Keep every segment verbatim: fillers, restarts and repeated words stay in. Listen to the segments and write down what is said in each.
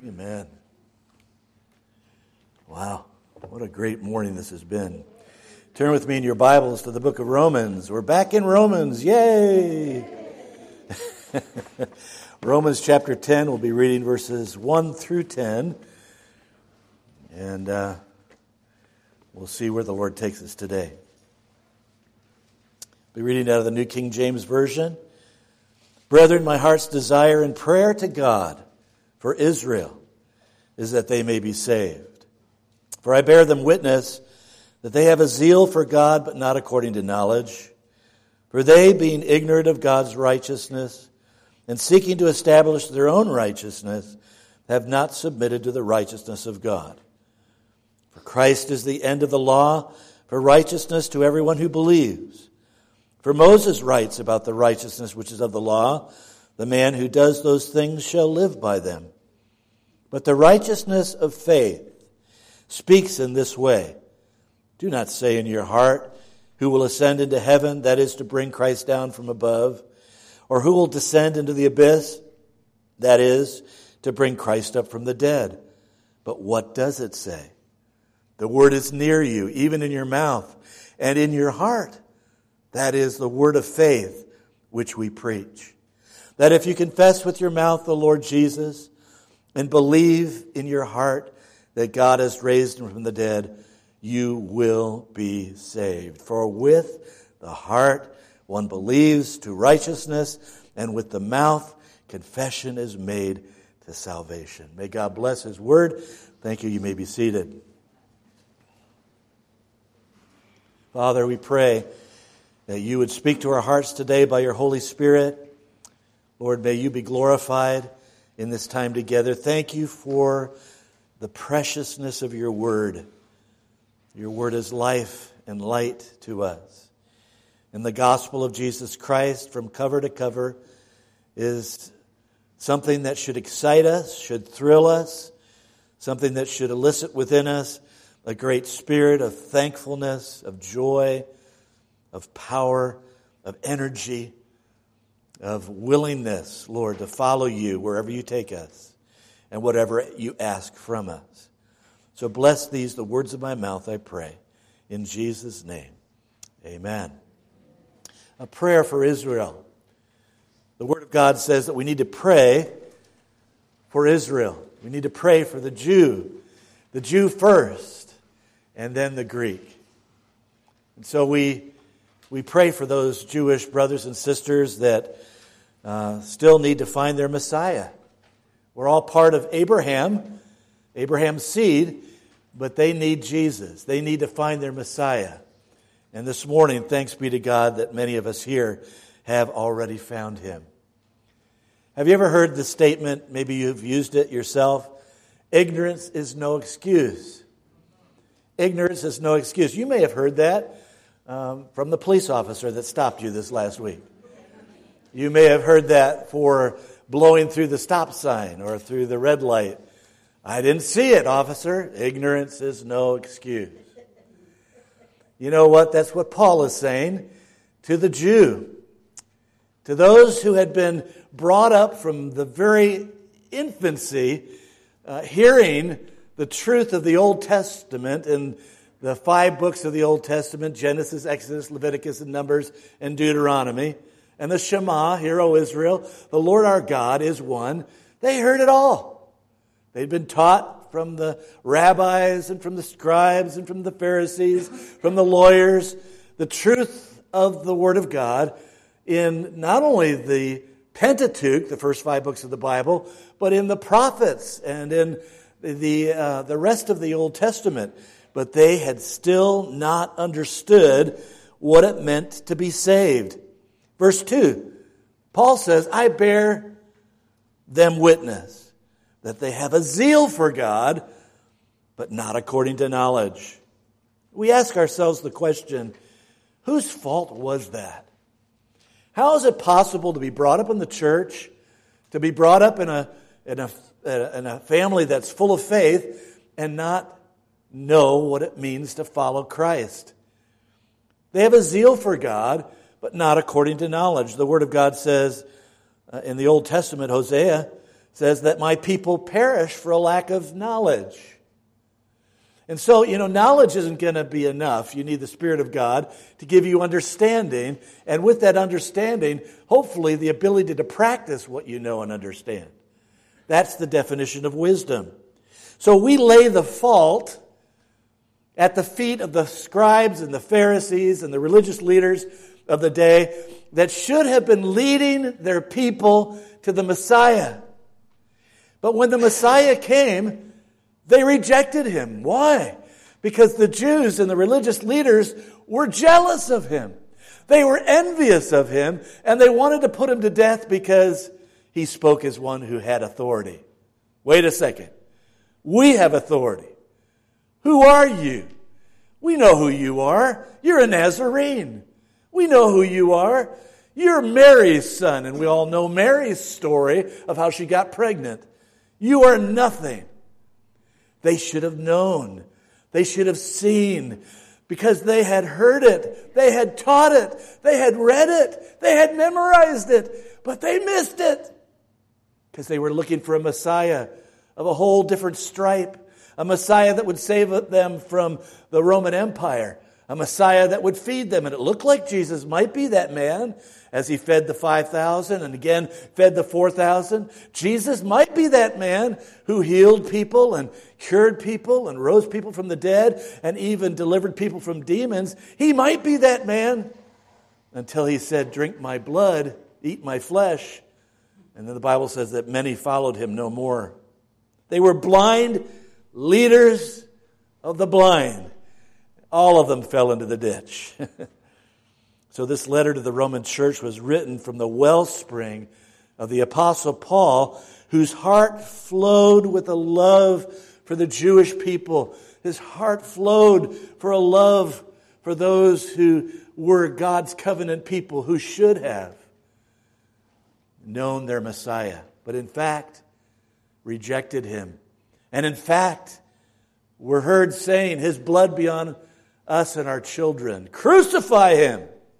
Amen. Wow, what a great morning this has been. Turn with me in your Bibles to the book of Romans. We're back in Romans. Yay! Romans chapter ten, we'll be reading verses one through ten. And uh, we'll see where the Lord takes us today. We'll be reading out of the New King James Version. Brethren, my heart's desire and prayer to God for Israel is that they may be saved. For I bear them witness that they have a zeal for God, but not according to knowledge. For they, being ignorant of God's righteousness and seeking to establish their own righteousness, have not submitted to the righteousness of God. For Christ is the end of the law for righteousness to everyone who believes. For Moses writes about the righteousness which is of the law, the man who does those things shall live by them. But the righteousness of faith speaks in this way. Do not say in your heart, who will ascend into heaven, that is to bring Christ down from above, or who will descend into the abyss, that is to bring Christ up from the dead. But what does it say? The word is near you, even in your mouth and in your heart. That is the word of faith which we preach. That if you confess with your mouth the Lord Jesus and believe in your heart that God has raised him from the dead, you will be saved. For with the heart one believes to righteousness, and with the mouth confession is made to salvation. May God bless his word. Thank you. You may be seated. Father, we pray that you would speak to our hearts today by your Holy Spirit. Lord, may you be glorified in this time together. Thank you for the preciousness of your word. Your word is life and light to us. And the gospel of Jesus Christ from cover to cover is something that should excite us, should thrill us, something that should elicit within us a great spirit of thankfulness, of joy, of power, of energy, of willingness, Lord, to follow you wherever you take us and whatever you ask from us. So bless these, the words of my mouth, I pray. In Jesus' name, amen. A prayer for Israel. The Word of God says that we need to pray for Israel. We need to pray for the Jew. The Jew first, and then the Greek. And so we we pray for those Jewish brothers and sisters that uh, still need to find their Messiah. We're all part of Abraham, Abraham's seed, but they need Jesus. They need to find their Messiah. And this morning, thanks be to God that many of us here have already found him. Have you ever heard the statement, maybe you've used it yourself, ignorance is no excuse. Ignorance is no excuse. You may have heard that um, from the police officer that stopped you this last week. You may have heard that for blowing through the stop sign or through the red light. I didn't see it, officer. Ignorance is no excuse. You know what? That's what Paul is saying to the Jew. To those who had been brought up from the very infancy, uh, hearing the truth of the Old Testament and the five books of the Old Testament, Genesis, Exodus, Leviticus, and Numbers, and Deuteronomy, and the Shema, Hear, O Israel, the Lord our God is one. They heard it all. They'd been taught from the rabbis and from the scribes and from the Pharisees, from the lawyers, the truth of the Word of God in not only the Pentateuch, the first five books of the Bible, but in the prophets and in the uh, the rest of the Old Testament. But they had still not understood what it meant to be saved. Verse two, Paul says, I bear them witness that they have a zeal for God, but not according to knowledge. We ask ourselves the question, whose fault was that? How is it possible to be brought up in the church, to be brought up in a in a, in a family that's full of faith, and not know what it means to follow Christ? They have a zeal for God, but not according to knowledge. The Word of God says uh, in the Old Testament, Hosea says that my people perish for a lack of knowledge. And so, you know, knowledge isn't going to be enough. You need the Spirit of God to give you understanding. And with that understanding, hopefully the ability to practice what you know and understand. That's the definition of wisdom. So we lay the fault at the feet of the scribes and the Pharisees and the religious leaders of the day that should have been leading their people to the Messiah. But when the Messiah came, they rejected him. Why? Because the Jews and the religious leaders were jealous of him. They were envious of him, and they wanted to put him to death because he spoke as one who had authority. Wait a second. We have authority. Who are you? We know who you are. You're a Nazarene. We know who you are. You're Mary's son, and we all know Mary's story of how she got pregnant. You are nothing. They should have known. They should have seen, because they had heard it. They had taught it. They had read it. They had memorized it. But they missed it because they were looking for a Messiah of a whole different stripe. A Messiah that would save them from the Roman Empire. A Messiah that would feed them. And it looked like Jesus might be that man as he fed the five thousand and again fed the four thousand. Jesus might be that man who healed people and cured people and rose people from the dead and even delivered people from demons. He might be that man until he said, drink my blood, eat my flesh. And then the Bible says that many followed him no more. They were blind leaders of the blind. All of them fell into the ditch. So this letter to the Roman church was written from the wellspring of the Apostle Paul, whose heart flowed with a love for the Jewish people. His heart flowed for a love for those who were God's covenant people, who should have known their Messiah, but in fact rejected him. And in fact were heard saying, his blood be on us and our children. Crucify him.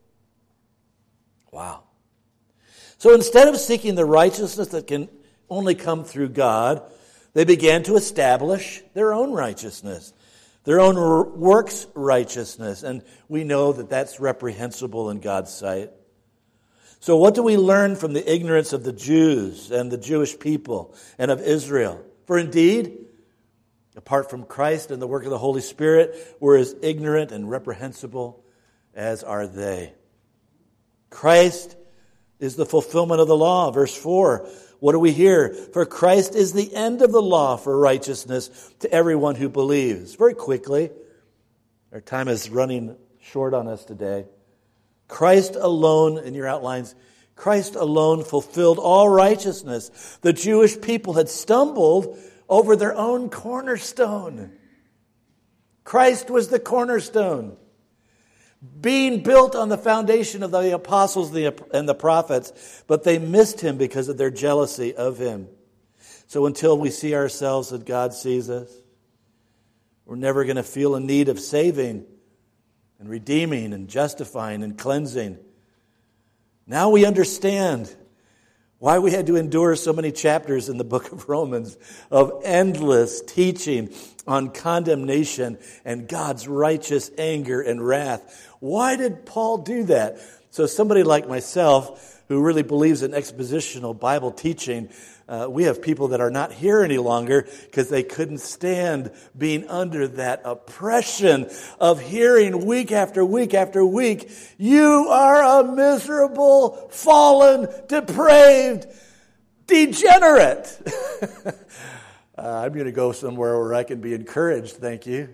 Wow. So instead of seeking the righteousness that can only come through God, they began to establish their own righteousness, their own works righteousness. And we know that that's reprehensible in God's sight. So what do we learn from the ignorance of the Jews and the Jewish people and of Israel? For indeed, apart from Christ and the work of the Holy Spirit, we're as ignorant and reprehensible as are they. Christ is the fulfillment of the law. Verse four, what do we hear? For Christ is the end of the law for righteousness to everyone who believes. Very quickly, our time is running short on us today. Christ alone, in your outlines, Christ alone fulfilled all righteousness. The Jewish people had stumbled over their own cornerstone. Christ was the cornerstone, being built on the foundation of the apostles and the prophets, but they missed him because of their jealousy of him. So until we see ourselves as God sees us, we're never going to feel a need of saving and redeeming and justifying and cleansing. Now we understand why we had to endure so many chapters in the book of Romans of endless teaching on condemnation and God's righteous anger and wrath. Why did Paul do that? So somebody like myself who really believes in expositional Bible teaching, uh, we have people that are not here any longer because they couldn't stand being under that oppression of hearing week after week after week, you are a miserable, fallen, depraved, degenerate. uh, I'm going to go somewhere where I can be encouraged, thank you.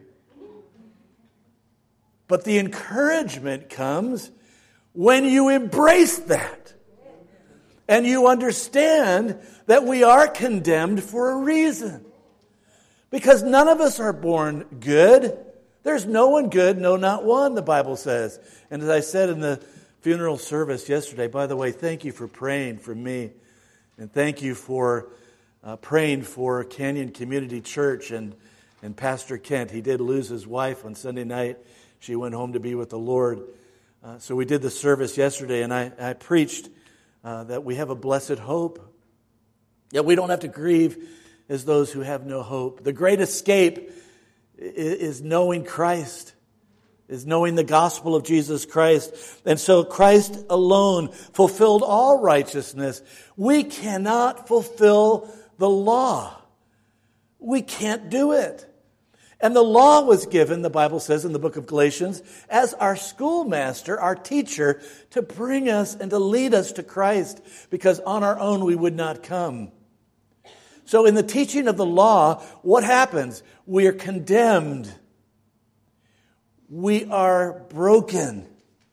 But the encouragement comes when you embrace that. And you understand that we are condemned for a reason. Because none of us are born good. There's no one good, no, not one, the Bible says. And as I said in the funeral service yesterday, by the way, thank you for praying for me. And thank you for uh, praying for Canyon Community Church and, and Pastor Kent. He did lose his wife on Sunday night. She went home to be with the Lord. Uh, so we did the service yesterday, and I, I preached Uh, that we have a blessed hope. Yet we don't have to grieve as those who have no hope. The great escape is knowing Christ, is knowing the gospel of Jesus Christ. And so Christ alone fulfilled all righteousness. We cannot fulfill the law. We can't do it. And the law was given, the Bible says in the book of Galatians, as our schoolmaster, our teacher, to bring us and to lead us to Christ, because on our own we would not come. So in the teaching of the law, what happens? We are condemned. We are broken.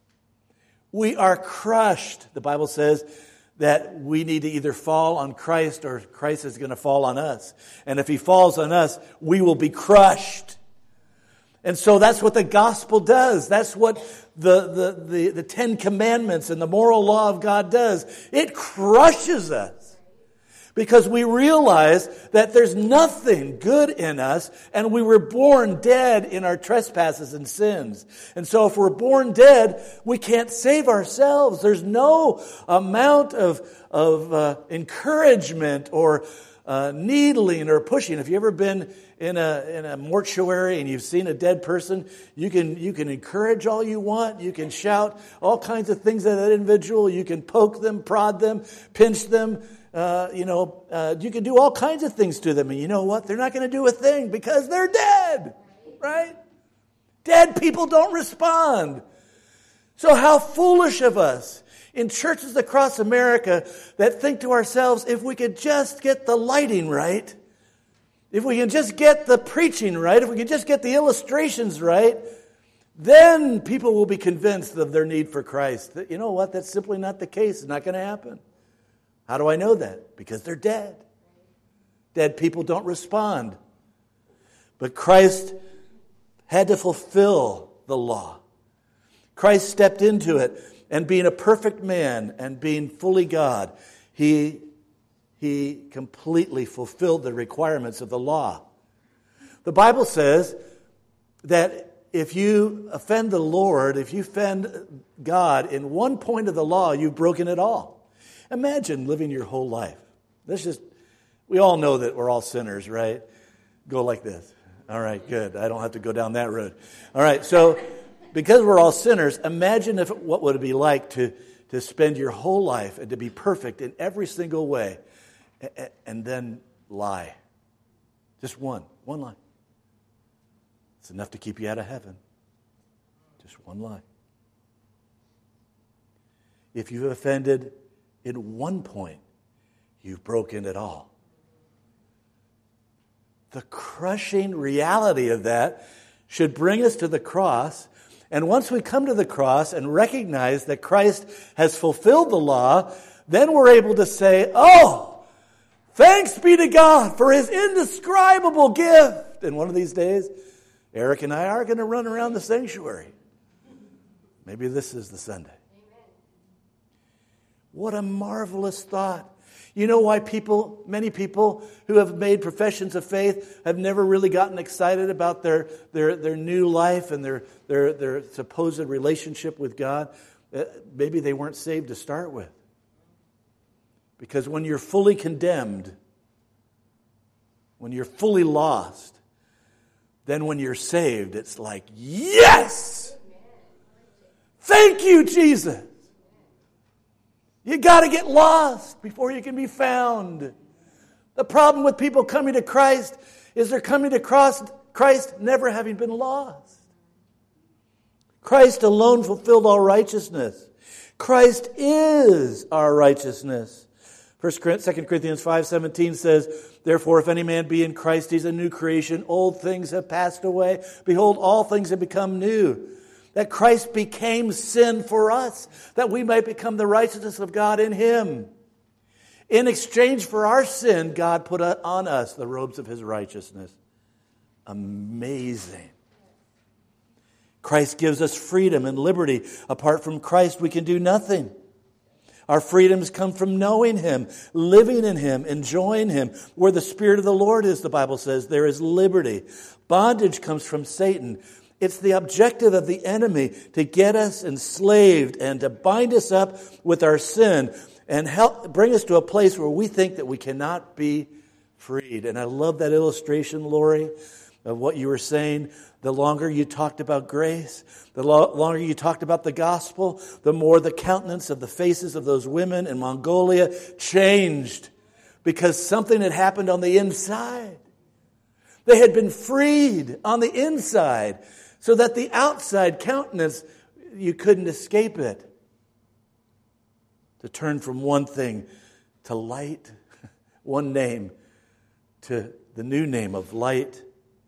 We are crushed. The Bible says that we need to either fall on Christ or Christ is going to fall on us. And if he falls on us, we will be crushed. And so that's what the gospel does. That's what the, the, the, the Ten Commandments and the moral law of God does. It crushes us. Because we realize that there's nothing good in us, and we were born dead in our trespasses and sins. And so if we're born dead, we can't save ourselves. There's no amount of, of uh, encouragement or uh, needling or pushing. Have you ever been in a in a mortuary and you've seen a dead person? You can you can encourage all you want. You can shout all kinds of things at that individual. You can poke them, prod them, pinch them. Uh, you know, uh, you can do all kinds of things to them. And you know what? They're not going to do a thing because they're dead, right? Dead people don't respond. So how foolish of us in churches across America that think to ourselves, if we could just get the lighting right, if we can just get the preaching right, if we can just get the illustrations right, then people will be convinced of their need for Christ. You know what? That's simply not the case. It's not going to happen. How do I know that? Because they're dead. Dead people don't respond. But Christ had to fulfill the law. Christ stepped into it, and being a perfect man and being fully God, he, he completely fulfilled the requirements of the law. The Bible says that if you offend the Lord, if you offend God in one point of the law, you've broken it all. Imagine living your whole life. Let's just, we all know that we're all sinners, right? Go like this. All right, good. I don't have to go down that road. All right, so because we're all sinners, imagine if what would it be like to, to spend your whole life and to be perfect in every single way and then lie. Just one, one lie. It's enough to keep you out of heaven. Just one lie. If you've offended in one point, you've broken it all. The crushing reality of that should bring us to the cross. And once we come to the cross and recognize that Christ has fulfilled the law, then we're able to say, oh, thanks be to God for his indescribable gift. And one of these days, Eric and I are going to run around the sanctuary. Maybe this is the Sunday. What a marvelous thought. You know why people, many people who have made professions of faith have never really gotten excited about their their, their new life and their, their, their supposed relationship with God? Uh, maybe they weren't saved to start with. Because when you're fully condemned, when you're fully lost, then when you're saved, it's like, yes! Thank you, Jesus! You got to get lost before you can be found. The problem with people coming to Christ is they're coming to Christ never having been lost. Christ alone fulfilled all righteousness. Christ is our righteousness. Second Corinthians five seventeen says, therefore, if any man be in Christ, he's a new creation. Old things have passed away. Behold, all things have become new. That Christ became sin for us, that we might become the righteousness of God in him. In exchange for our sin, God put on us the robes of his righteousness. Amazing. Christ gives us freedom and liberty. Apart from Christ, we can do nothing. Our freedoms come from knowing him, living in him, enjoying him. Where the Spirit of the Lord is, the Bible says, there is liberty. Bondage comes from Satan. It's the objective of the enemy to get us enslaved and to bind us up with our sin. and help bring us to a place where we think that we cannot be freed. And I love that illustration, Lori, of what you were saying. The longer you talked about grace, the lo- longer you talked about the gospel, the more the countenance of the faces of those women in Mongolia changed, because something had happened on the inside. They had been freed on the inside, so that the outside countenance, you couldn't escape it. To turn from one thing to light, one name, to the new name of light.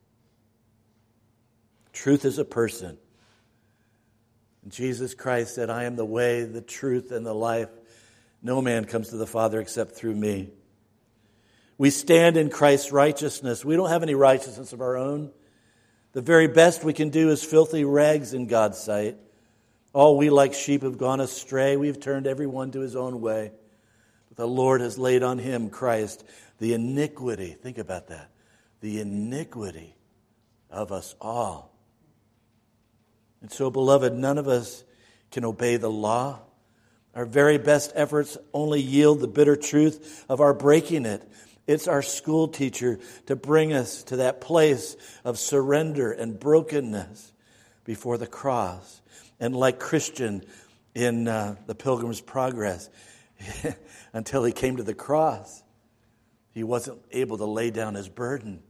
Truth is a person. And Jesus Christ said, I am the way, the truth, and the life. No man comes to the Father except through me. We stand in Christ's righteousness. We don't have any righteousness of our own. The very best we can do is filthy rags in God's sight. All we like sheep have gone astray. We've turned everyone to his own way. But the Lord has laid on him, Christ, the iniquity. Think about that. The iniquity of us all. And so, beloved, none of us can obey the law. Our very best efforts only yield the bitter truth of our breaking it. It's our school teacher to bring us to that place of surrender and brokenness before the cross. And like Christian in uh, the Pilgrim's Progress, until he came to the cross, he wasn't able to lay down his burden.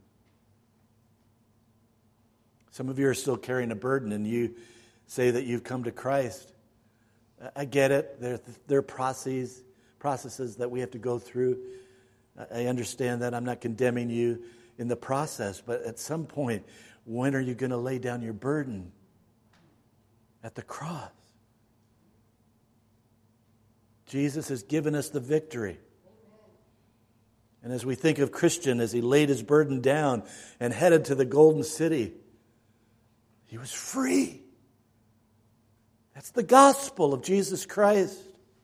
Some of you are still carrying a burden, and you say that you've come to Christ. I get it. There, there are processes, processes that we have to go through. I understand that. I'm not condemning you in the process. But at some point, when are you going to lay down your burden? At the cross. Jesus has given us the victory. And as we think of Christian, as he laid his burden down and headed to the golden city, he was free. That's the gospel of Jesus Christ.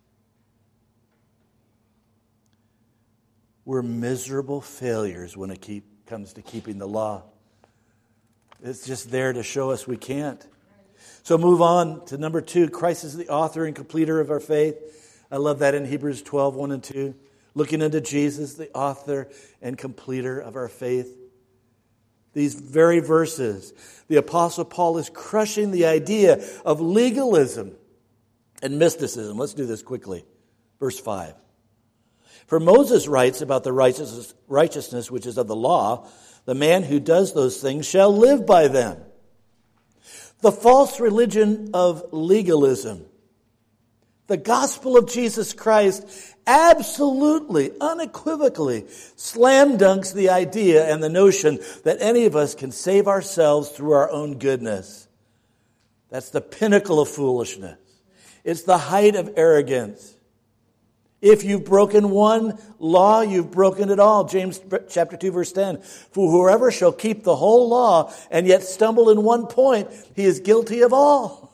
We're miserable failures when it keep, comes to keeping the law. It's just there to show us we can't. So move on to number two. Christ is the author and completer of our faith. I love that in Hebrews twelve, one and two. Looking into Jesus, the author and completer of our faith. These very verses, the Apostle Paul is crushing the idea of legalism and mysticism. Let's do this quickly. Verse five. For Moses writes about the righteousness, righteousness which is of the law, the man who does those things shall live by them. The false religion of legalism, the gospel of Jesus Christ, absolutely, unequivocally slam dunks the idea and the notion that any of us can save ourselves through our own goodness. That's the pinnacle of foolishness. It's the height of arrogance. If you've broken one law, you've broken it all. James chapter two, verse ten. For whoever shall keep the whole law and yet stumble in one point, he is guilty of all.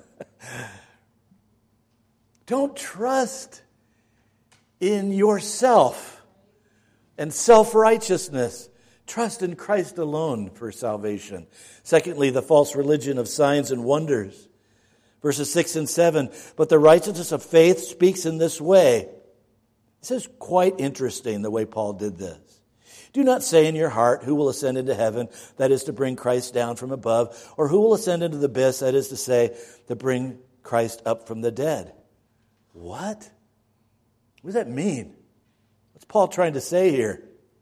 Don't trust in yourself and self-righteousness. Trust in Christ alone for salvation. Secondly, the false religion of signs and wonders. Verses six and seven. But the righteousness of faith speaks in this way. This is quite interesting, the way Paul did this. Do not say in your heart, who will ascend into heaven, that is to bring Christ down from above, or who will ascend into the abyss, that is to say, to bring Christ up from the dead. What? What does that mean? What's Paul trying to say here?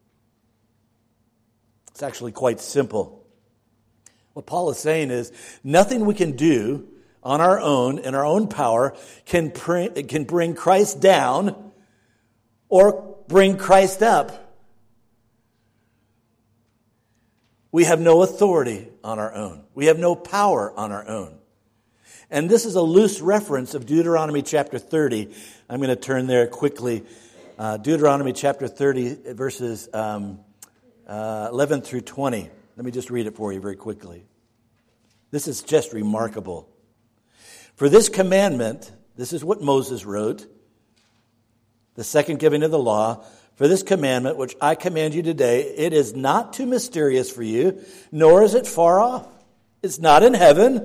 It's actually quite simple. What Paul is saying is, nothing we can do on our own, in our own power, can, pre- can bring Christ down or bring Christ up. We have no authority on our own. We have no power on our own. And this is a loose reference of Deuteronomy chapter thirty. I'm going to turn there quickly. Uh, Deuteronomy chapter thirty, verses um, uh, eleven through twenty. Let me just read it for you very quickly. This is just remarkable. For this commandment, this is what Moses wrote, the second giving of the law, for this commandment which I command you today, it is not too mysterious for you, nor is it far off. It's not in heaven,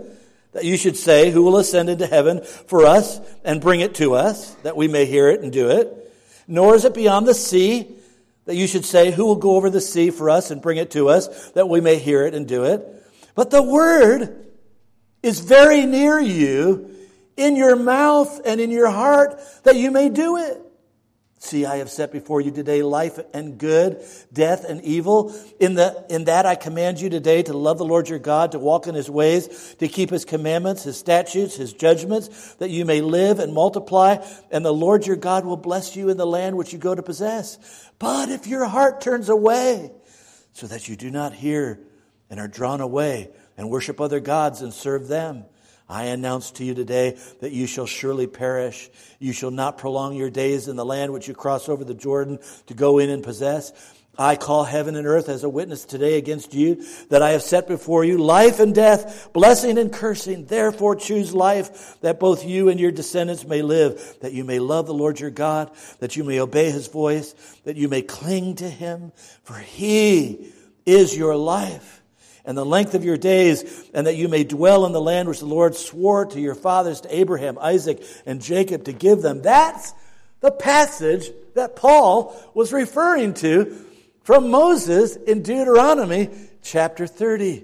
that you should say, who will ascend into heaven for us and bring it to us, that we may hear it and do it. Nor is it beyond the sea, that you should say, who will go over the sea for us and bring it to us, that we may hear it and do it. But the word is very near you, in your mouth and in your heart, that you may do it. See, I have set before you today life and good, death and evil. In the in that I command you today to love the Lord your God, to walk in his ways, to keep his commandments, his statutes, his judgments, that you may live and multiply. And the Lord your God will bless you in the land which you go to possess. But if your heart turns away, so that you do not hear and are drawn away and worship other gods and serve them, I announce to you today that you shall surely perish. You shall not prolong your days in the land which you cross over the Jordan to go in and possess. I call heaven and earth as a witness today against you, that I have set before you life and death, blessing and cursing. Therefore choose life, that both you and your descendants may live, that you may love the Lord your God, that you may obey his voice, that you may cling to him, for he is your life and the length of your days, and that you may dwell in the land which the Lord swore to your fathers, to Abraham, Isaac, and Jacob, to give them. That's the passage that Paul was referring to from Moses in Deuteronomy chapter thirty,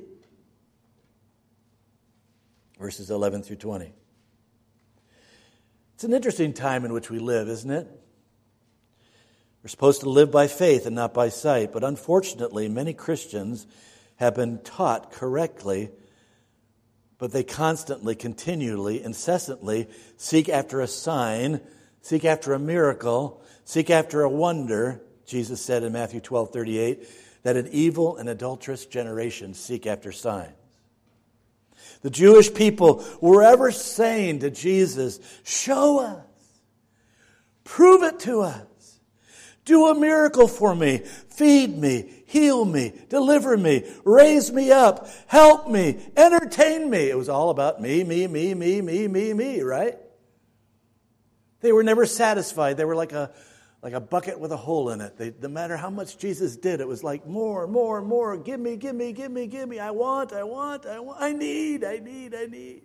verses eleven through twenty. It's an interesting time in which we live, isn't it? We're supposed to live by faith and not by sight, but unfortunately, many Christians have been taught correctly, but they constantly, continually, incessantly seek after a sign, seek after a miracle, seek after a wonder. Jesus said in Matthew twelve thirty-eight that an evil and adulterous generation seek after signs. The Jewish people were ever saying to Jesus, show us, prove it to us. Do a miracle for me. Feed me. Heal me. Deliver me. Raise me up. Help me. Entertain me. It was all about me, me, me, me, me, me, me, right? They were never satisfied. They were like a like a bucket with a hole in it. They, no matter how much Jesus did, it was like more, more, more. Give me, give me, give me, give me. I want, I want, I want. I need, I need, I need.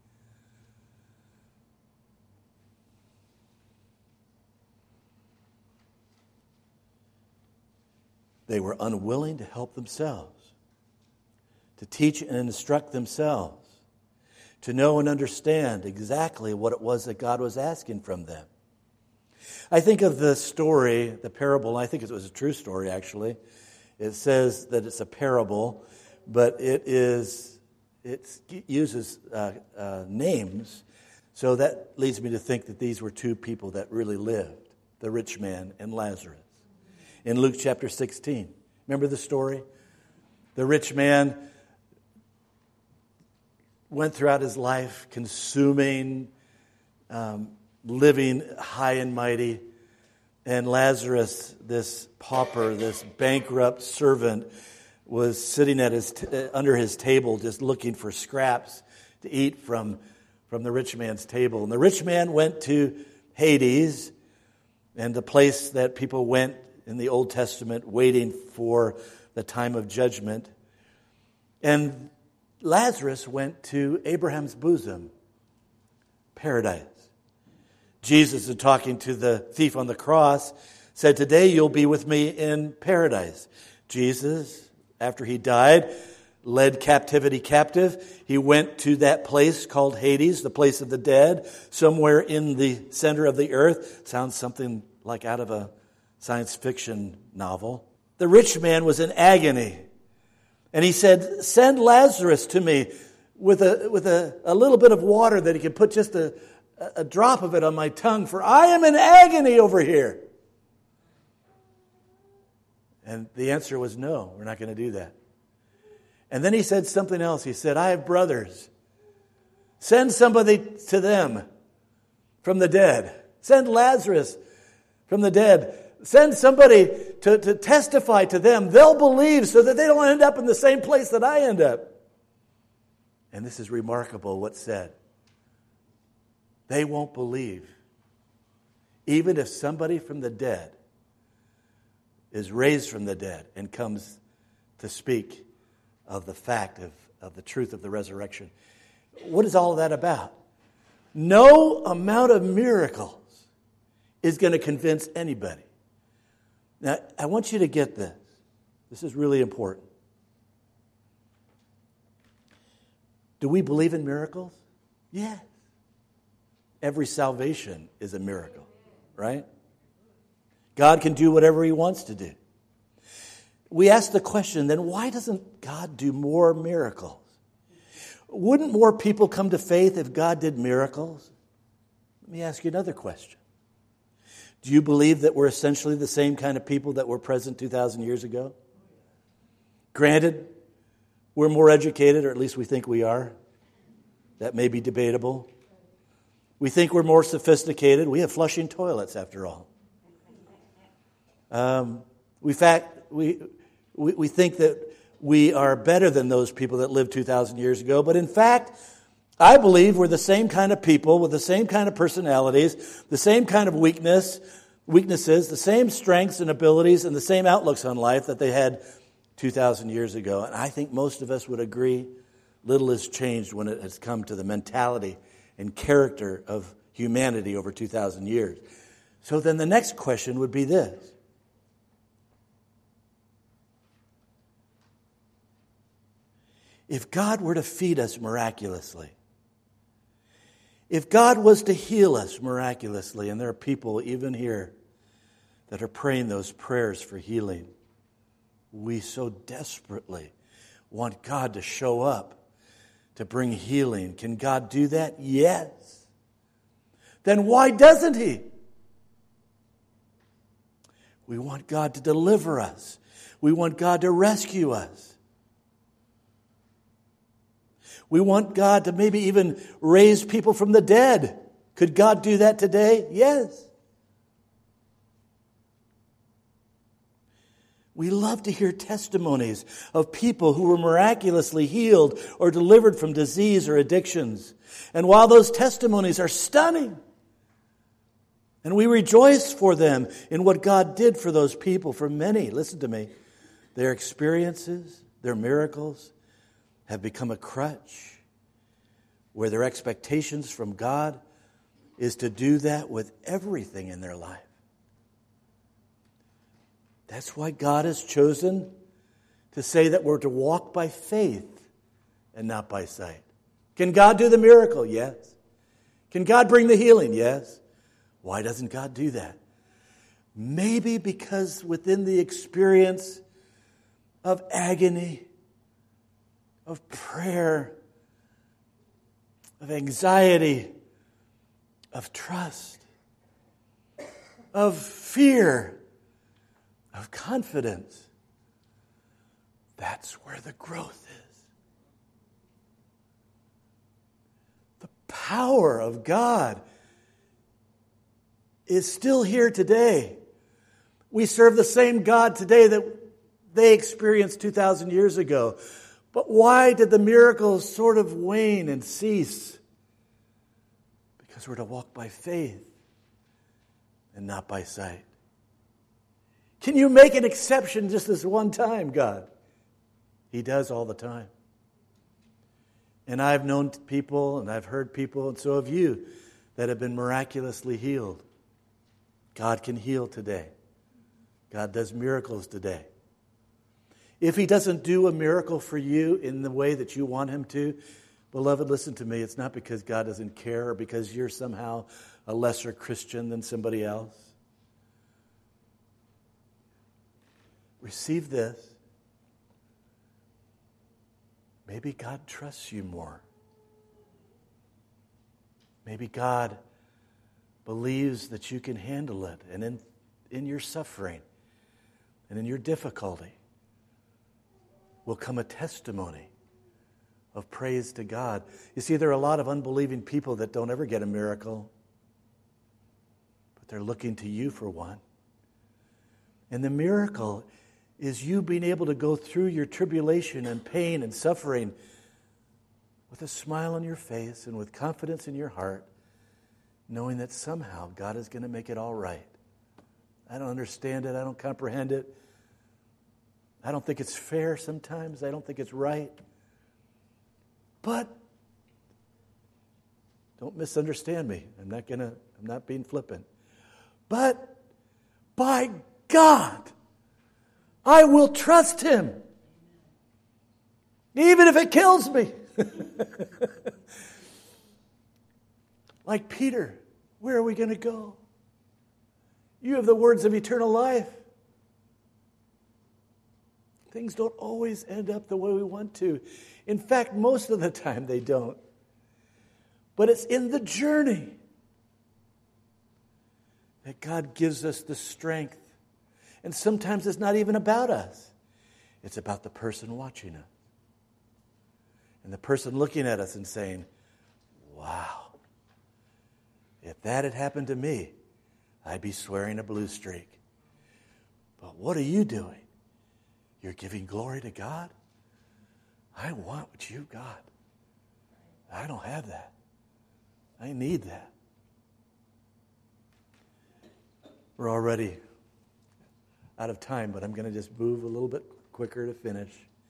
They were unwilling to help themselves, to teach and instruct themselves, to know and understand exactly what it was that God was asking from them. I think of the story, the parable, and I think it was a true story actually. It says that it's a parable, but it is it uses uh, uh, names, so that leads me to think that these were two people that really lived, the rich man and Lazarus. In Luke chapter sixteen. Remember the story? The rich man went throughout his life consuming, um, living high and mighty. And Lazarus, this pauper, this bankrupt servant, was sitting at his t- under his table just looking for scraps to eat from, from the rich man's table. And the rich man went to Hades, and the place that people went in the Old Testament, waiting for the time of judgment. And Lazarus went to Abraham's bosom, paradise. Jesus, in talking to the thief on the cross, said, today you'll be with me in paradise. Jesus, after he died, led captivity captive. He went to that place called Hades, the place of the dead, somewhere in the center of the earth. Sounds something like out of a science fiction novel. The rich man was in agony. And he said, send Lazarus to me with a with a, a little bit of water that he can put just a, a drop of it on my tongue, for I am in agony over here. And the answer was no, we're not going to do that. And then he said something else. He said, I have brothers. Send somebody to them from the dead. Send Lazarus from the dead. Send somebody to, to testify to them. They'll believe so that they don't end up in the same place that I end up. And this is remarkable what's said. They won't believe. Even if somebody from the dead is raised from the dead and comes to speak of the fact of, of the truth of the resurrection. What is all of that about? No amount of miracles is going to convince anybody. Now, I want you to get this. This is really important. Do we believe in miracles? Yes. Every salvation is a miracle, right? God can do whatever He wants to do. We ask the question, then why doesn't God do more miracles? Wouldn't more people come to faith if God did miracles? Let me ask you another question. Do you believe that we're essentially the same kind of people that were present two thousand years ago? Granted, we're more educated, or at least we think we are. That may be debatable. We think we're more sophisticated. We have flushing toilets, after all. Um, we fact we, we we think that we are better than those people that lived two thousand years ago. But in fact, I believe we're the same kind of people with the same kind of personalities, the same kind of weakness, weaknesses, the same strengths and abilities, and the same outlooks on life that they had two thousand years ago. And I think most of us would agree little has changed when it has come to the mentality and character of humanity over two thousand years. So then the next question would be this. If God were to feed us miraculously, if God was to heal us miraculously, and there are people even here that are praying those prayers for healing, we so desperately want God to show up to bring healing. Can God do that? Yes. Then why doesn't He? We want God to deliver us. We want God to rescue us. We want God to maybe even raise people from the dead. Could God do that today? Yes. We love to hear testimonies of people who were miraculously healed or delivered from disease or addictions. And while those testimonies are stunning, and we rejoice for them in what God did for those people, for many, listen to me, their experiences, their miracles have become a crutch where their expectations from God is to do that with everything in their life. That's why God has chosen to say that we're to walk by faith and not by sight. Can God do the miracle? Yes. Can God bring the healing? Yes. Why doesn't God do that? Maybe because within the experience of agony, of prayer, of anxiety, of trust, of fear, of confidence, that's where the growth is. The power of God is still here today. We serve the same God today that they experienced two thousand years ago. But why did the miracles sort of wane and cease? Because we're to walk by faith and not by sight. Can you make an exception just this one time, God? He does all the time. And I've known people and I've heard people, and so have you, that have been miraculously healed. God can heal today. God does miracles today. If He doesn't do a miracle for you in the way that you want Him to, beloved, listen to me. It's not because God doesn't care or because you're somehow a lesser Christian than somebody else. Receive this. Maybe God trusts you more. Maybe God believes that you can handle it, and in, in your suffering and in your difficulty will come a testimony of praise to God. You see, there are a lot of unbelieving people that don't ever get a miracle, but they're looking to you for one. And the miracle is you being able to go through your tribulation and pain and suffering with a smile on your face and with confidence in your heart, knowing that somehow God is going to make it all right. I don't understand it. I don't comprehend it. I don't think it's fair sometimes. I don't think it's right. But Don't misunderstand me. I'm not gonna, I'm not being flippant. But by God, I will trust him. Even if it kills me. Like Peter, where are we going to go? You have the words of eternal life. Things don't always end up the way we want to. In fact, most of the time they don't. But it's in the journey that God gives us the strength. And sometimes it's not even about us. It's about the person watching us. And the person looking at us and saying, wow, if that had happened to me, I'd be swearing a blue streak. But what are you doing? You're giving glory to God? I want what you've got. I don't have that. I need that. We're already out of time, but I'm going to just move a little bit quicker to finish.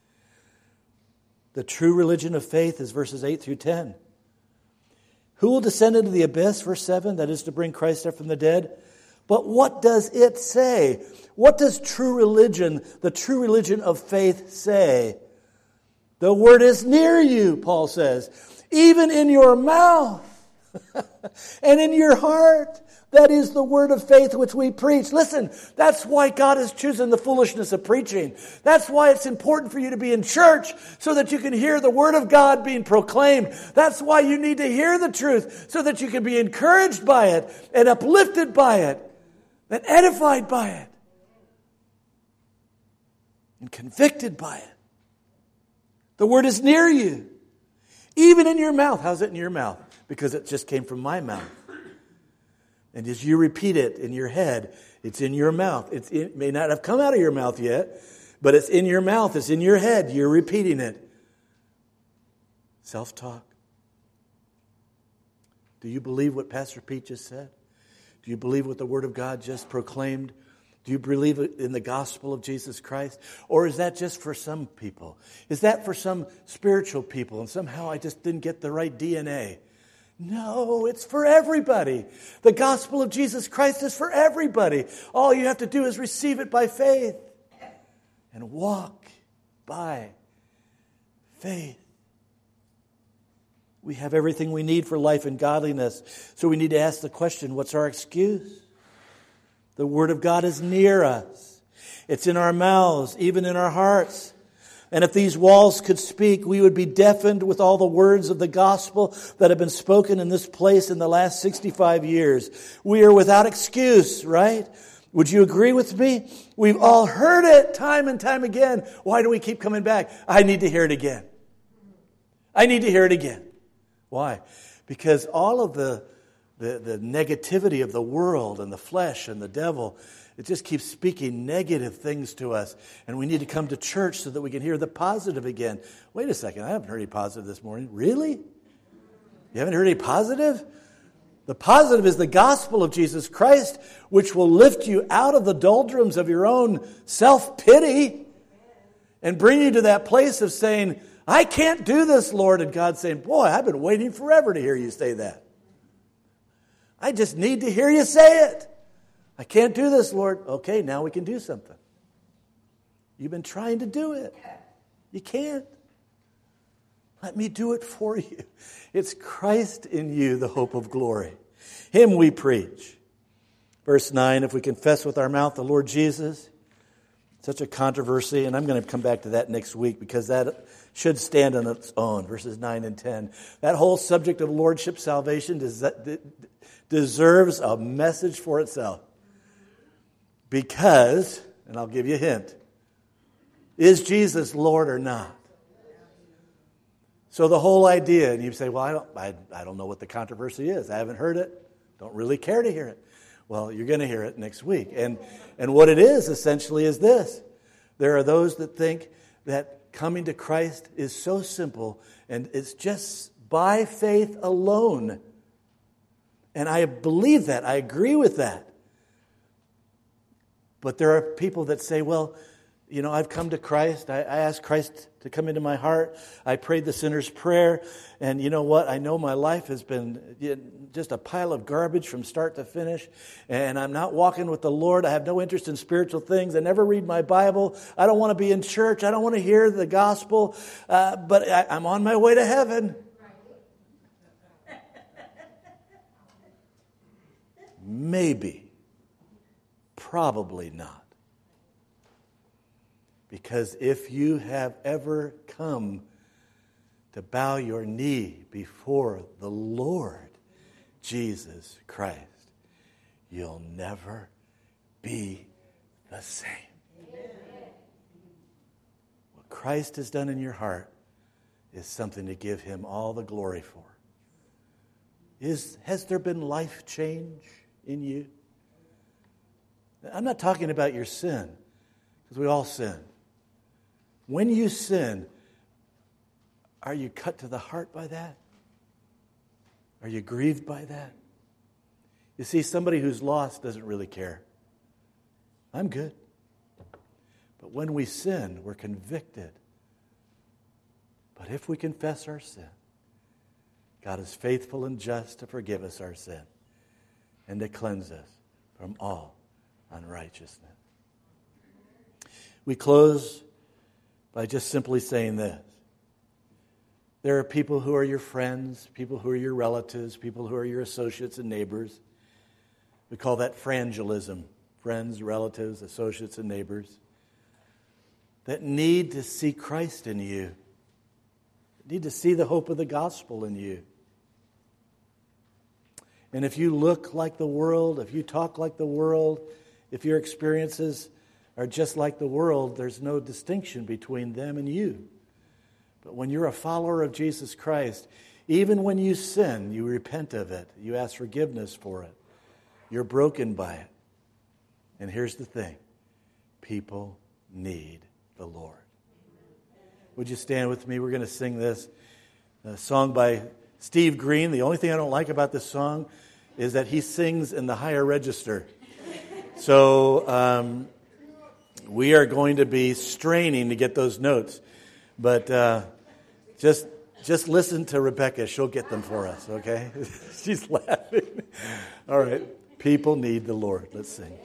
The true religion of faith is verses eight through ten. Who will descend into the abyss, verse seven, that is to bring Christ up from the dead? But what does it say? What does true religion, the true religion of faith, say? The word is near you, Paul says, even in your mouth and in your heart. That is the word of faith which we preach. Listen, that's why God has chosen the foolishness of preaching. That's why it's important for you to be in church so that you can hear the word of God being proclaimed. That's why you need to hear the truth so that you can be encouraged by it and uplifted by it and edified by it and convicted by it. The word is near you, even in your mouth. How's it in your mouth? Because it just came from my mouth. And as you repeat it in your head, it's in your mouth. It's, it may not have come out of your mouth yet, but it's in your mouth. It's in your head. You're repeating it. Self-talk. Do you believe what Pastor Pete just said? Do you believe what the Word of God just proclaimed? Do you believe in the gospel of Jesus Christ? Or is that just for some people? Is that for some spiritual people? And somehow I just didn't get the right D N A. No, it's for everybody. The gospel of Jesus Christ is for everybody. All you have to do is receive it by faith and walk by faith. We have everything we need for life and godliness. So we need to ask the question, what's our excuse? The Word of God is near us. It's in our mouths, even in our hearts. And if these walls could speak, we would be deafened with all the words of the gospel that have been spoken in this place in the last sixty-five years. We are without excuse, right? Would you agree with me? We've all heard it time and time again. Why do we keep coming back? I need to hear it again. I need to hear it again. Why? Because all of the, the, the negativity of the world and the flesh and the devil, it just keeps speaking negative things to us. And we need to come to church so that we can hear the positive again. Wait a second, I haven't heard any positive this morning. Really? You haven't heard any positive? The positive is the gospel of Jesus Christ, which will lift you out of the doldrums of your own self-pity and bring you to that place of saying, I can't do this, Lord. And God saying, boy, I've been waiting forever to hear you say that. I just need to hear you say it. I can't do this, Lord. Okay, now we can do something. You've been trying to do it. You can't. Let me do it for you. It's Christ in you, the hope of glory. Him we preach. Verse nine, if we confess with our mouth the Lord Jesus, such a controversy, and I'm going to come back to that next week because that should stand on its own, verses nine and ten. That whole subject of lordship salvation deserves a message for itself. Because, and I'll give you a hint, is Jesus Lord or not? So the whole idea, and you say, well, I don't, I, I don't know what the controversy is. I haven't heard it. Don't really care to hear it. Well, you're going to hear it next week. And, and what it is essentially is this. There are those that think that coming to Christ is so simple and it's just by faith alone. And I believe that. I agree with that. But there are people that say, well, you know, I've come to Christ. I, I asked Christ to come into my heart. I prayed the sinner's prayer. And you know what? I know my life has been just a pile of garbage from start to finish. And I'm not walking with the Lord. I have no interest in spiritual things. I never read my Bible. I don't want to be in church. I don't want to hear the gospel. Uh, but I, I'm on my way to heaven. Maybe. Probably not. Because if you have ever come to bow your knee before the Lord Jesus Christ, you'll never be the same. Amen. What Christ has done in your heart is something to give him all the glory for. Is, has there been life change in you? I'm not talking about your sin, because we all sin. When you sin, are you cut to the heart by that? Are you grieved by that? You see, somebody who's lost doesn't really care. I'm good. But when we sin, we're convicted. But if we confess our sin, God is faithful and just to forgive us our sin and to cleanse us from all unrighteousness. We close by just simply saying this. There are people who are your friends, people who are your relatives, people who are your associates and neighbors. We call that frangelism. Friends, relatives, associates, and neighbors that need to see Christ in you, need to see the hope of the gospel in you. And if you look like the world, if you talk like the world, if your experiences are just like the world, there's no distinction between them and you. But when you're a follower of Jesus Christ, even when you sin, you repent of it. You ask forgiveness for it. You're broken by it. And here's the thing. People need the Lord. Would you stand with me? We're going to sing this a song by Steve Green. The only thing I don't like about this song is that he sings in the higher register. So um, we are going to be straining to get those notes. But uh, just just listen to Rebecca. She'll get them for us, okay? She's laughing. All right. People need the Lord. Let's sing.